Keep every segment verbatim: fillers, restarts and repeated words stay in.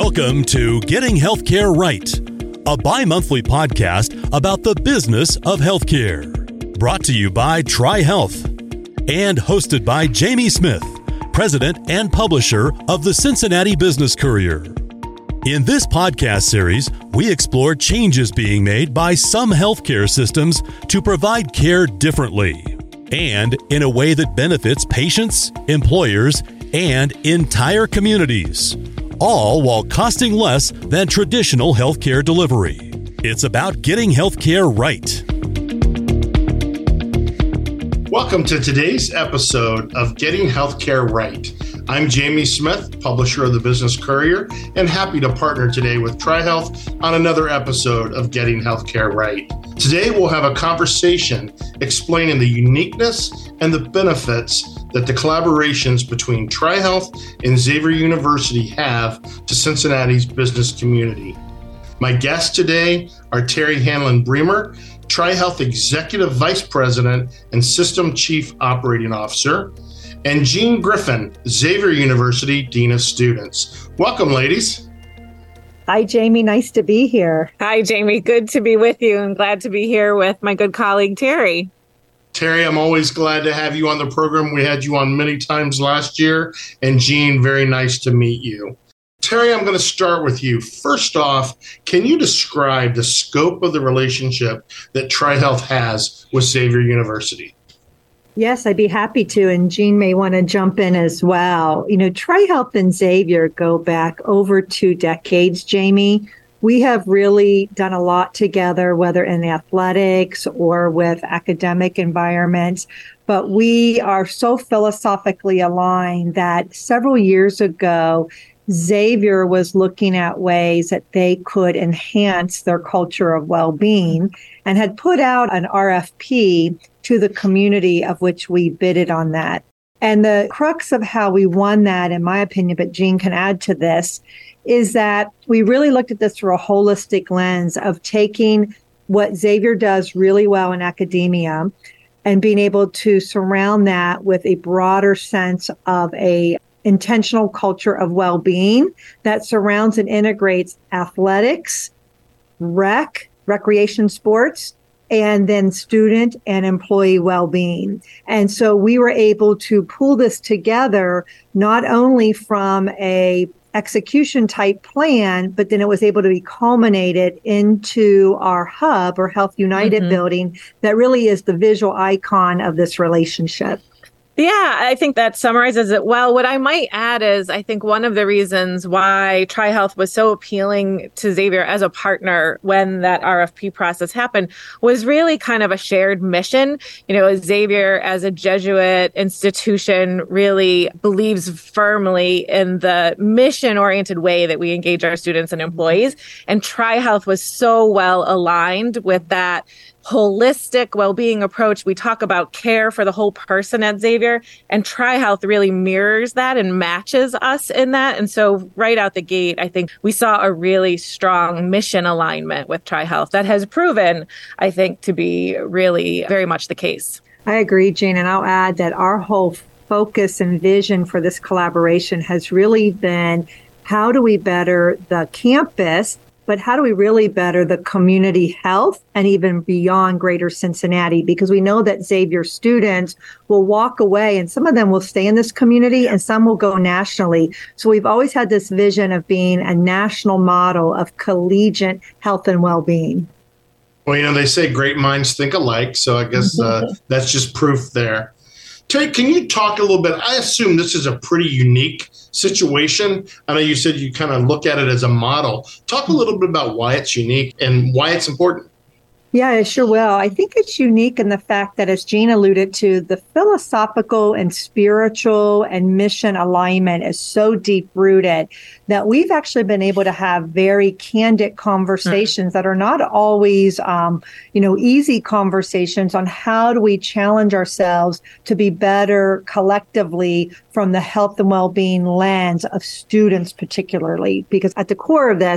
Welcome to Getting Healthcare Right, a bi-monthly podcast about the business of healthcare. Brought to you by TriHealth and hosted by Jamie Smith, president and publisher of the Cincinnati Business Courier. In this podcast series, we explore changes being made by some healthcare systems to provide care differently and in a way that benefits patients, employers, and entire communities, all while costing less than traditional healthcare delivery. It's about getting healthcare right. Welcome to today's episode of Getting Healthcare Right. I'm Jamie Smith, publisher of the Business Courier, and happy to partner today with TriHealth on another episode of Getting Healthcare Right. Today, we'll have a conversation explaining the uniqueness and the benefits that the collaborations between TriHealth and Xavier University have to Cincinnati's business community. My guests today are Terry Hanlon-Bremer, TriHealth Executive Vice President and System Chief Operating Officer, and Jean Griffin, Xavier University Dean of Students. Welcome, ladies. Hi, Jamie. Nice to be here. Hi, Jamie. Good to be with you and glad to be here with my good colleague, Terry. Terry, I'm always glad to have you on the program. We had you on many times last year. And Jean, very nice to meet you. Terry, I'm going to start with you. First off, can you describe the scope of the relationship that TriHealth has with Xavier University? Yes, I'd be happy to. And Jean may want to jump in as well. You know, TriHealth and Xavier go back over two decades, Jamie. We have really done a lot together, whether in athletics or with academic environments. But we are so philosophically aligned that several years ago, Xavier was looking at ways that they could enhance their culture of well-being and had put out an R F P to the community of which we bidded on that. And the crux of how we won that, in my opinion, but Jean can add to this, is that we really looked at this through a holistic lens of taking what Xavier does really well in academia and being able to surround that with a broader sense of a intentional culture of well-being that surrounds and integrates athletics, rec, recreation sports, and then student and employee well-being. And so we were able to pull this together, not only from a execution type plan, but then it was able to be culminated into our hub or Health United mm-hmm. building that really is the visual icon of this relationship. Yeah, I think that summarizes it well. What I might add is I think one of the reasons why TriHealth was so appealing to Xavier as a partner when that R F P process happened was really kind of a shared mission. You know, Xavier as a Jesuit institution really believes firmly in the mission-oriented way that we engage our students and employees. And TriHealth was so well aligned with that holistic well-being approach. We talk about care for the whole person at Xavier, and TriHealth really mirrors that and matches us in that. And so right out the gate, I think we saw a really strong mission alignment with TriHealth that has proven, I think, to be really very much the case. I agree, Jean, and I'll add that our whole focus and vision for this collaboration has really been how do we better the campus, but how do we really better the community health and even beyond Greater Cincinnati? Because we know that Xavier students will walk away and some of them will stay in this community and some will go nationally. So we've always had this vision of being a national model of collegiate health and well-being. Well, you know, they say great minds think alike. So I guess uh, that's just proof there. Terry, can you talk a little bit? I assume this is a pretty unique situation. I know you said you kind of look at it as a model. Talk a little bit about why it's unique and why it's important. Yeah, I sure will. I think it's unique in the fact that, as Jean alluded to, the philosophical and spiritual and mission alignment is so deep-rooted that we've actually been able to have very candid conversations mm-hmm. that are not always, um, you know, easy conversations on how do we challenge ourselves to be better collectively from the health and well-being lens of students particularly. Because at the core of this,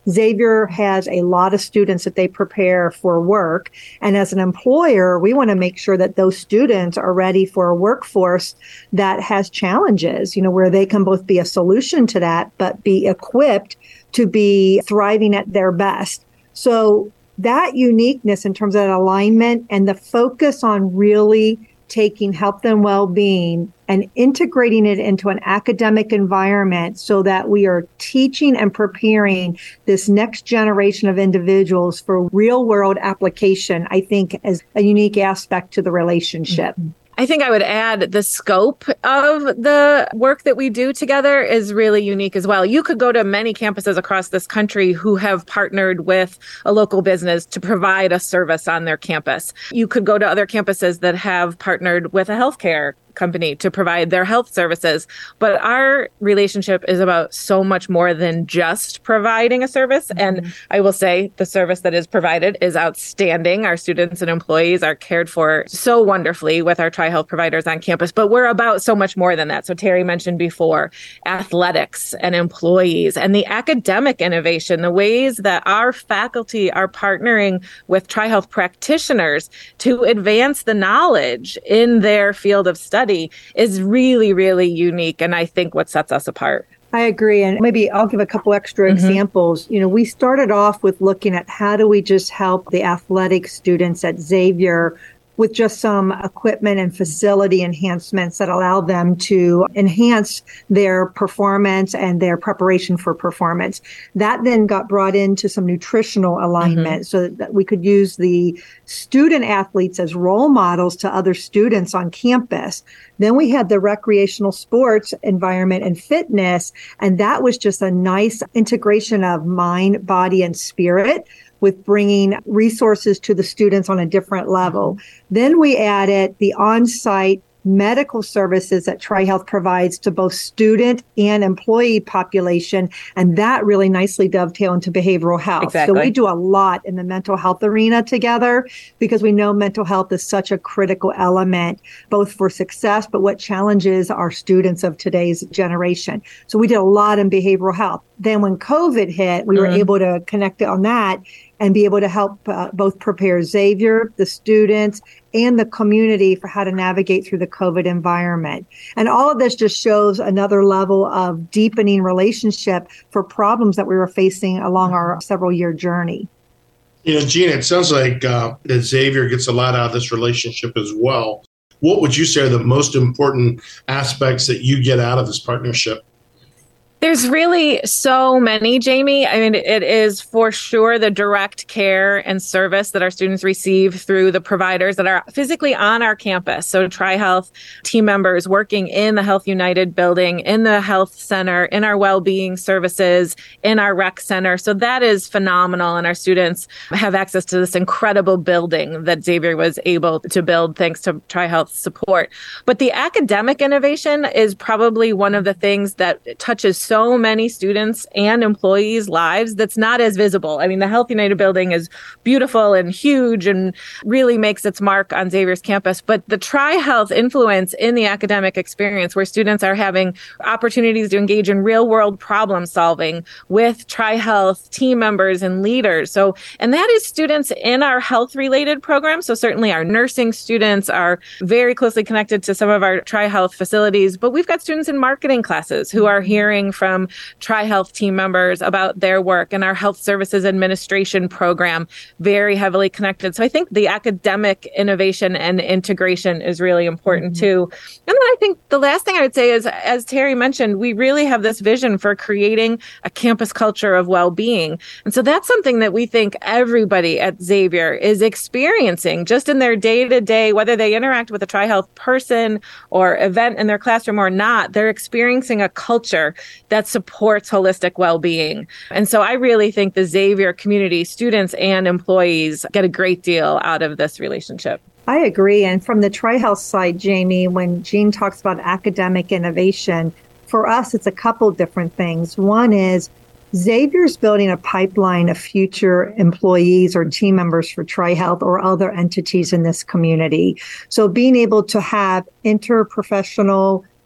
Xavier has a lot of students that they prepare for work. And as an employer, we want to make sure that those students are ready for a workforce that has challenges, you know, where they can both be a solution to that, but be equipped to be thriving at their best. So that uniqueness in terms of that alignment and the focus on really taking health and well-being and integrating it into an academic environment so that we are teaching and preparing this next generation of individuals for real-world application, I think is a unique aspect to the relationship. Mm-hmm. I think I would add the scope of the work that we do together is really unique as well. You could go to many campuses across this country who have partnered with a local business to provide a service on their campus. You could go to other campuses that have partnered with a healthcare company to provide their health services. But our relationship is about so much more than just providing a service. Mm-hmm. And I will say the service that is provided is outstanding. Our students and employees are cared for so wonderfully with our TriHealth providers on campus. But we're about so much more than that. So Terry mentioned before, athletics and employees and the academic innovation, the ways that our faculty are partnering with TriHealth practitioners to advance the knowledge in their field of study is really, really unique. And I think what sets us apart. I agree. And maybe I'll give a couple extra mm-hmm. examples. You know, we started off with looking at how do we just help the athletic students at Xavier with just some equipment and facility enhancements that allow them to enhance their performance and their preparation for performance. That then got brought into some nutritional alignment mm-hmm. so that we could use the student athletes as role models to other students on campus. Then we had the recreational sports environment and fitness, and that was just a nice integration of mind, body, and spirit, with bringing resources to the students on a different level. Then we added the on-site medical services that TriHealth provides to both student and employee population. And that really nicely dovetailed into behavioral health. Exactly. So we do a lot in the mental health arena together because we know mental health is such a critical element, both for success, but what challenges our students of today's generation. So we did a lot in behavioral health. Then when COVID hit, we mm-hmm. were able to connect on that and be able to help uh, both prepare Xavier, the students, and the community for how to navigate through the COVID environment. And all of this just shows another level of deepening relationship for problems that we were facing along our several year journey. You know, Gina, it sounds like uh, that Xavier gets a lot out of this relationship as well. What would you say are the most important aspects that you get out of this partnership? There's really so many, Jamie. I mean, it is for sure the direct care and service that our students receive through the providers that are physically on our campus. So TriHealth team members working in the Health United building, in the health center, in our well-being services, in our rec center. So that is phenomenal. And our students have access to this incredible building that Xavier was able to build thanks to TriHealth support. But the academic innovation is probably one of the things that touches so many students and employees' lives that's not as visible. I mean, the Health United building is beautiful and huge and really makes its mark on Xavier's campus. But the TriHealth influence in the academic experience, where students are having opportunities to engage in real-world problem solving with TriHealth team members and leaders. So, and that is students in our health-related programs. So certainly our nursing students are very closely connected to some of our TriHealth facilities. But we've got students in marketing classes who are hearing from TriHealth team members about their work, and our health services administration program very heavily connected. So I think the academic innovation and integration is really important mm-hmm. too. And then I think the last thing I would say is, as Terry mentioned, we really have this vision for creating a campus culture of well-being. And so that's something that we think everybody at Xavier is experiencing just in their day-to-day, whether they interact with a TriHealth person or event in their classroom or not, they're experiencing a culture that supports holistic well-being. And so I really think the Xavier community, students and employees, get a great deal out of this relationship. I agree. And from the TriHealth side, Jamie, when Jean talks about academic innovation, for us, it's a couple different things. One is Xavier's building a pipeline of future employees or team members for TriHealth or other entities in this community. So being able to have interprofessional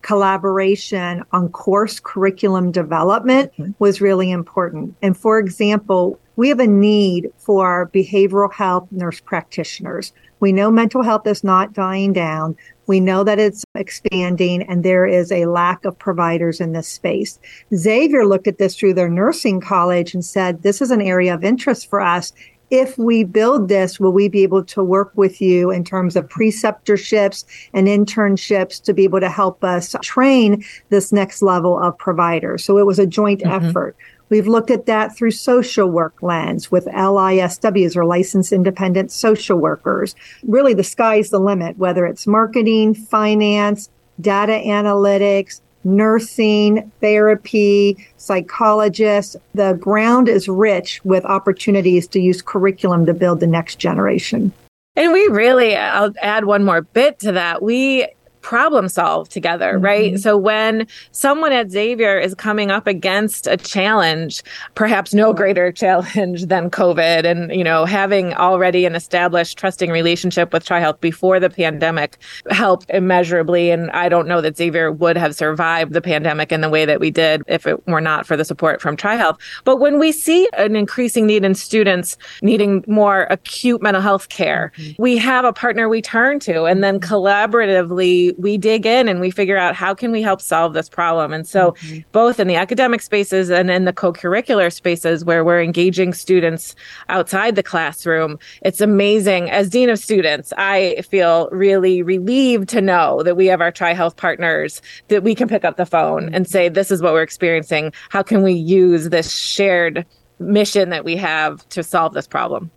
collaboration on course curriculum development mm-hmm. was really important. And for example, we have a need for behavioral health nurse practitioners. We know mental health is not dying down. We know that it's expanding, and there is a lack of providers in this space. Xavier looked at this through their nursing college and said, this is an area of interest for us. If we build this, will we be able to work with you in terms of preceptorships and internships to be able to help us train this next level of providers? So it was a joint mm-hmm. effort. We've looked at that through social work lens with L I S Ws, or licensed independent social workers. Really, the sky's the limit, whether it's marketing, finance, data analytics, nursing, therapy, psychologists. The ground is rich with opportunities to use curriculum to build the next generation. And we really, I'll add one more bit to that. We problem solve together, mm-hmm. right? So when someone at Xavier is coming up against a challenge, perhaps no greater challenge than COVID, and, you know, having already an established trusting relationship with TriHealth before the pandemic helped immeasurably. And I don't know that Xavier would have survived the pandemic in the way that we did if it were not for the support from TriHealth. But when we see an increasing need in students needing more acute mental health care, mm-hmm. we have a partner we turn to, and then collaboratively we dig in and we figure out how can we help solve this problem. And so mm-hmm. both in the academic spaces and in the co-curricular spaces where we're engaging students outside the classroom, it's amazing. As Dean of Students, I feel really relieved to know that we have our TriHealth partners, that we can pick up the phone and say, this is what we're experiencing. How can we use this shared mission that we have to solve this problem?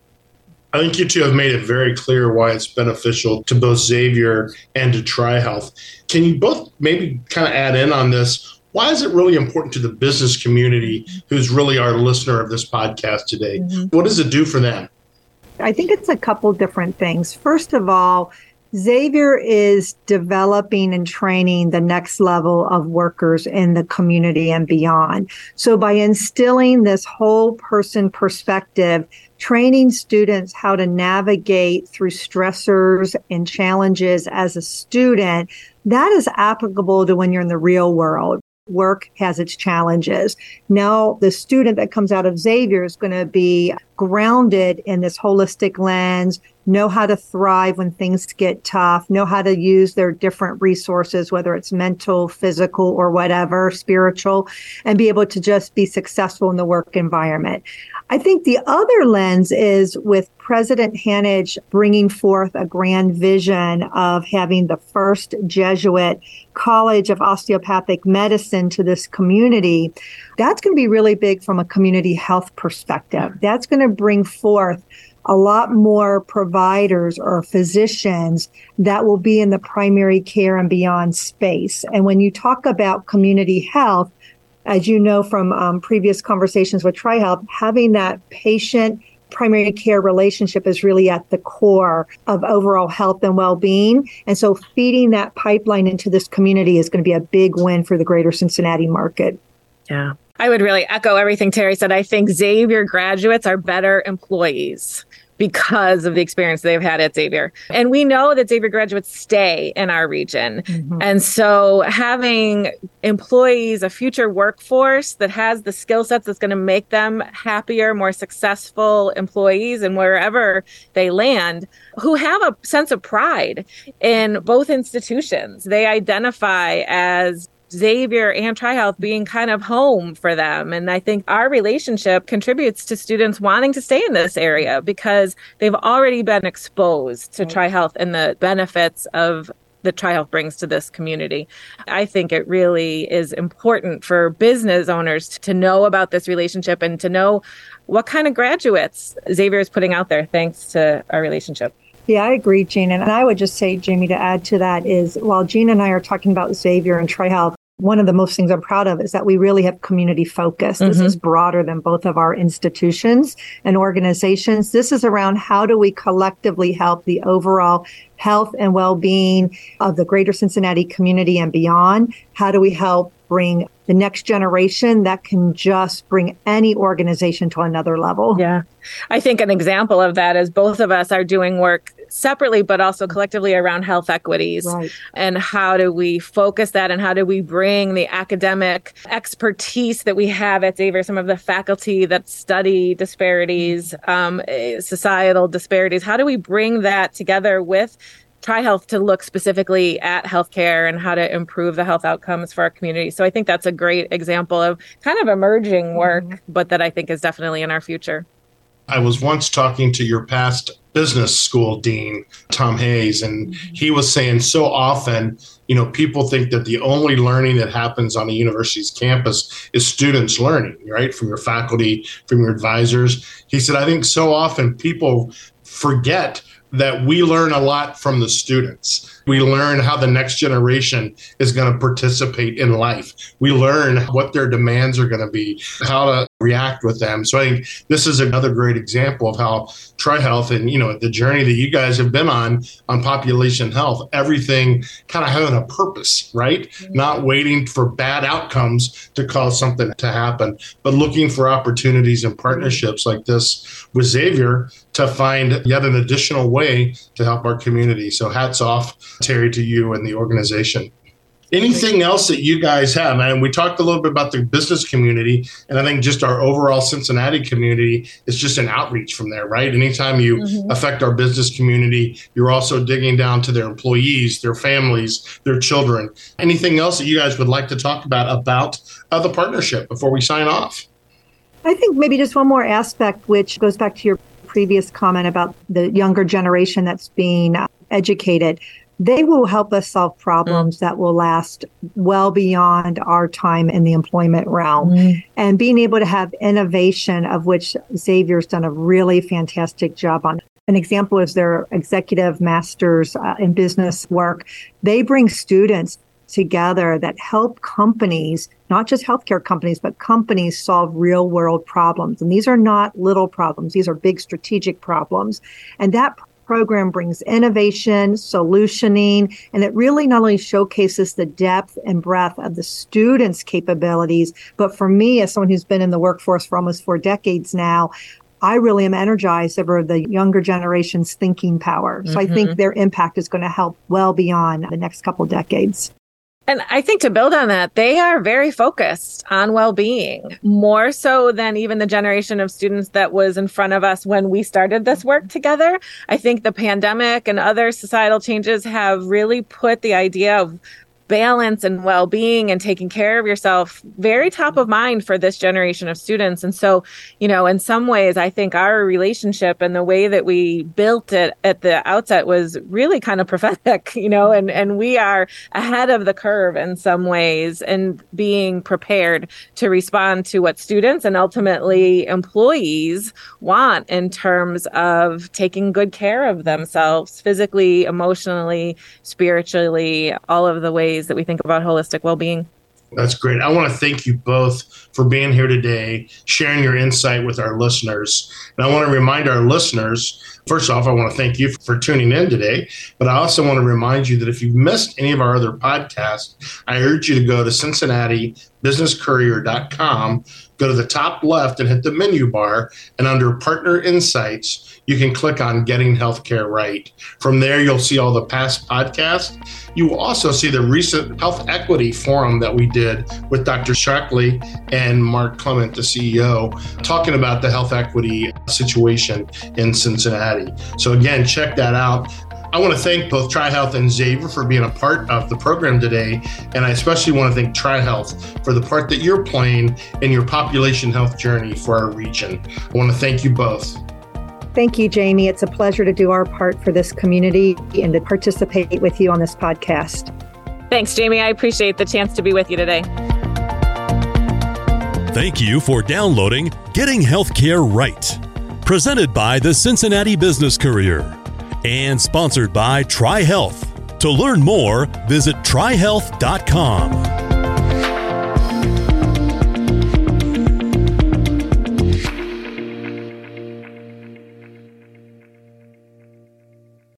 I think you two have made it very clear why it's beneficial to both Xavier and to TriHealth. Can you both maybe kind of add in on this? Why is it really important to the business community, who's really our listener of this podcast today? Mm-hmm. What does it do for them? I think it's a couple different things. First of all, Xavier is developing and training the next level of workers in the community and beyond. So by instilling this whole person perspective, training students how to navigate through stressors and challenges as a student, that is applicable to when you're in the real world. Work has its challenges. Now, the student that comes out of Xavier is going to be grounded in this holistic lens, know how to thrive when things get tough, know how to use their different resources, whether it's mental, physical, or whatever, spiritual, and be able to just be successful in the work environment. I think the other lens is with President Hanage bringing forth a grand vision of having the first Jesuit College of Osteopathic Medicine to this community. That's going to be really big from a community health perspective. That's going to bring forth a lot more providers or physicians that will be in the primary care and beyond space. And when you talk about community health, as you know from um, previous conversations with TriHealth, having that patient primary care relationship is really at the core of overall health and well-being. And so feeding that pipeline into this community is going to be a big win for the greater Cincinnati market. Yeah. I would really echo everything Terry said. I think Xavier graduates are better employees because of the experience they've had at Xavier. And we know that Xavier graduates stay in our region. Mm-hmm. And so having employees, a future workforce that has the skill sets that's going to make them happier, more successful employees, and wherever they land, who have a sense of pride in both institutions. They identify as Xavier and TriHealth being kind of home for them. And I think our relationship contributes to students wanting to stay in this area because they've already been exposed to TriHealth and the benefits of that TriHealth brings to this community. I think it really is important for business owners to know about this relationship and to know what kind of graduates Xavier is putting out there thanks to our relationship. Yeah, I agree, Jean. And I would just say, Jamie, to add to that is while Jean and I are talking about Xavier and TriHealth, one of the most things I'm proud of is that we really have community focus. Mm-hmm. This is broader than both of our institutions and organizations. This is around how do we collectively help the overall health and well-being of the greater Cincinnati community and beyond? How do we help bring the next generation that can just bring any organization to another level? Yeah. I think an example of that is both of us are doing work separately, but also collectively around health equities. Right. And how do we focus that, and how do we bring the academic expertise that we have at Xavier, some of the faculty that study disparities, um, societal disparities, how do we bring that together with TriHealth to look specifically at healthcare and how to improve the health outcomes for our community? So I think that's a great example of kind of emerging work, mm-hmm. but that I think is definitely in our future. I was once talking to your past business school dean, Tom Hayes, and he was saying so often, you know, people think that the only learning that happens on a university's campus is students learning, right? From your faculty, from your advisors. He said, I think so often people forget that we learn a lot from the students. We learn how the next generation is going to participate in life. We learn what their demands are going to be, how to react with them. So I think this is another great example of how TriHealth and, you know, the journey that you guys have been on, on population health, everything kind of having a purpose, right? Mm-hmm. Not waiting for bad outcomes to cause something to happen, but looking for opportunities and partnerships like this with Xavier to find yet an additional way to help our community. So hats off, Terry, to you and the organization. Anything else that you guys have? And we talked a little bit about the business community, and I think just our overall Cincinnati community is just an outreach from there, right? Anytime you mm-hmm. affect our business community, you're also digging down to their employees, their families, their children. Anything else that you guys would like to talk about about uh, the partnership before we sign off? I think maybe just one more aspect, which goes back to your previous comment about the younger generation that's being uh, educated. They will help us solve problems mm. that will last well beyond our time in the employment realm. Mm. And being able to have innovation, of which Xavier's done a really fantastic job on. An example is their executive masters uh, in business work. They bring students together that help companies, not just healthcare companies, but companies solve real world problems. And these are not little problems. These are big strategic problems. And that program brings innovation, solutioning, and it really not only showcases the depth and breadth of the students' capabilities, but for me, as someone who's been in the workforce for almost four decades now, I really am energized over the younger generation's thinking power. So mm-hmm. I think their impact is going to help well beyond the next couple decades. And I think to build on that, they are very focused on well-being, more so than even the generation of students that was in front of us when we started this work together. I think the pandemic and other societal changes have really put the idea of balance and well-being and taking care of yourself very top of mind for this generation of students. And so, you know, in some ways, I think our relationship and the way that we built it at the outset was really kind of prophetic, you know, and, and we are ahead of the curve in some ways and being prepared to respond to what students and ultimately employees want in terms of taking good care of themselves physically, emotionally, spiritually, all of the ways that we think about holistic well-being. That's great. I want to thank you both for being here today, sharing your insight with our listeners. And I want to remind our listeners, first off, I want to thank you for tuning in today, but I also want to remind you that if you've missed any of our other podcasts, I urge you to go to Cincinnati Business Courier dot com, go to the top left and hit the menu bar, and under Partner Insights, you can click on Getting Healthcare Right. From there, you'll see all the past podcasts. You will also see the recent Health Equity Forum that we did with Doctor Shockley and Mark Clement, the C E O, talking about the health equity situation in Cincinnati. So again, check that out. I want to thank both TriHealth and Xavier for being a part of the program today. And I especially want to thank TriHealth for the part that you're playing in your population health journey for our region. I want to thank you both. Thank you, Jamie. It's a pleasure to do our part for this community and to participate with you on this podcast. Thanks, Jamie. I appreciate the chance to be with you today. Thank you for downloading Getting Healthcare Right, presented by the Cincinnati Business Courier and sponsored by TriHealth. To learn more, visit Tri Health dot com.